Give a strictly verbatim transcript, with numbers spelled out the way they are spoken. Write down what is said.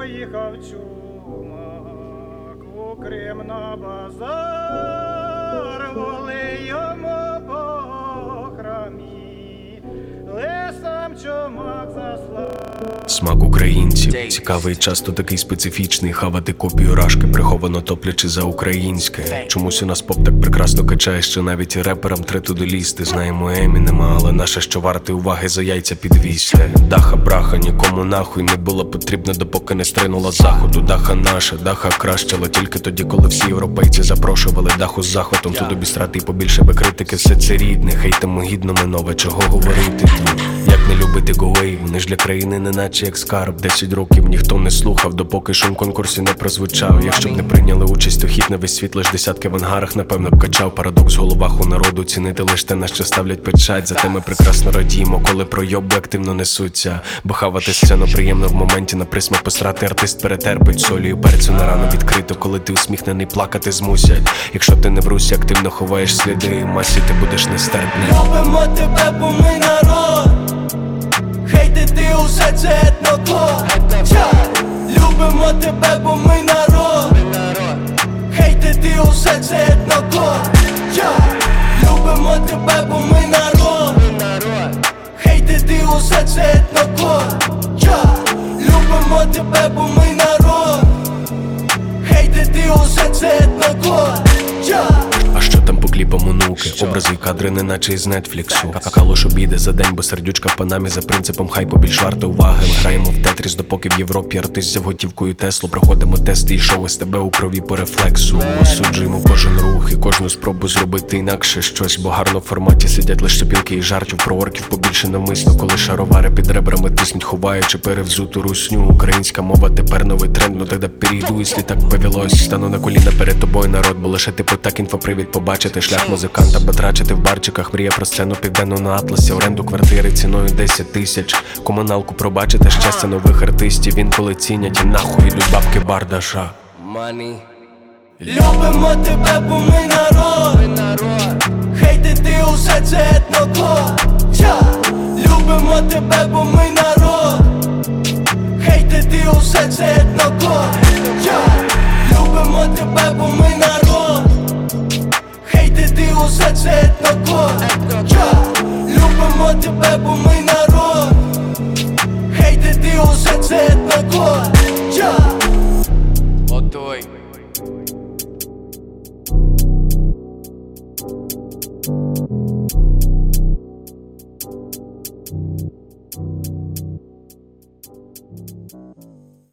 поїхав чумак у Крим на базар, воли йому по храмі, лисам чумак заслав. Смак українців цікавий, часто такий специфічний. Хавати копію рашки, приховано топлячи за українське. Чомусь у нас поп так прекрасно качає, що навіть і реперам тре туди лізти. Знаємо Емінема, але наше що варте уваги за яйця підвісьте. Даха браха нікому нахуй не було потрібно, допоки не стринула заходу. Даха наша, даха кращила тільки тоді, коли всі європейці запрошували даху з захватом. Тут обістрати і побільше би критики, все це рідне. Хейтимо гідно минове, чого говорити. Як не любити гоей, вони ж для країни не наче як скарб. Десять років ніхто не слухав, допоки шум в конкурсі не прозвучав. Якщо б не прийняли участь, то хід на весь світ лиш десятки в ангарах, напевно б качав. Парадокс в головах у народу, цінити лиш те, на що ставлять печать. Зате ми прекрасно радіємо, коли пройоби активно несуться. Бо хавати сцену приємно в моменті, на присмак посрати артист перетерпить. Солію перцю на рану відкрито, коли ти усміхнений, плакати змусять. Якщо ти не в русі, активно ховаєш сліди, в масі ти будеш нестерпний. Любимо тебе, бо ми народ, хейтити усе це етнокод. Любимо тебе, бо ми народ, хейтити усе це етнокод. Любимо тебе, бо ми народ, хейтити усе це етнокод. Любимо тебе, бо ми народ, хейтити усе це етнокод. А що там по кліпам онуки? Образи і кадри не наче із Нетфліксу. Калош обійде за день, бо сердючка в панамі. За принципом хайпу більш варто уваги. Ми граємо в Тетріс, допоки в Європі артист взяв готівкою Теслу. Проходимо тести і шоу з тебе у крові по рефлексу. Осуджуємо кожен рух і кожну спробу зробити інакше щось. Бо гарно в форматі сидять лише сопілки і жартів. Про орків побільше навмисно, коли шаровари під ребрами тиснуть, ховаючи перевзуту русню. Українська мова тепер новий тренд, ну тоді перейду, якщо так повелось. Стану на коліна перед тобою, народ, бо лише типу так інфопривід побачити. Шлях музиканта батрачити в барчиках. Мрія про сцену південну на атласі. Оренду квартири ціною десять тисяч. Комуналку пробачити, щастя нових артистів. Інколи цінять і нахуй йдуть бабки бардаша. Money. Любимо тебе, бо ми народ, хейтити усе це етнокод. Любимо тебе, бо ми народ, хейтити усе це етнокод. Любимо тебе, бо ми народ, хейтити усе це етнокод. Любимо тебе, бо ми народ, хейтити усе це етнокод.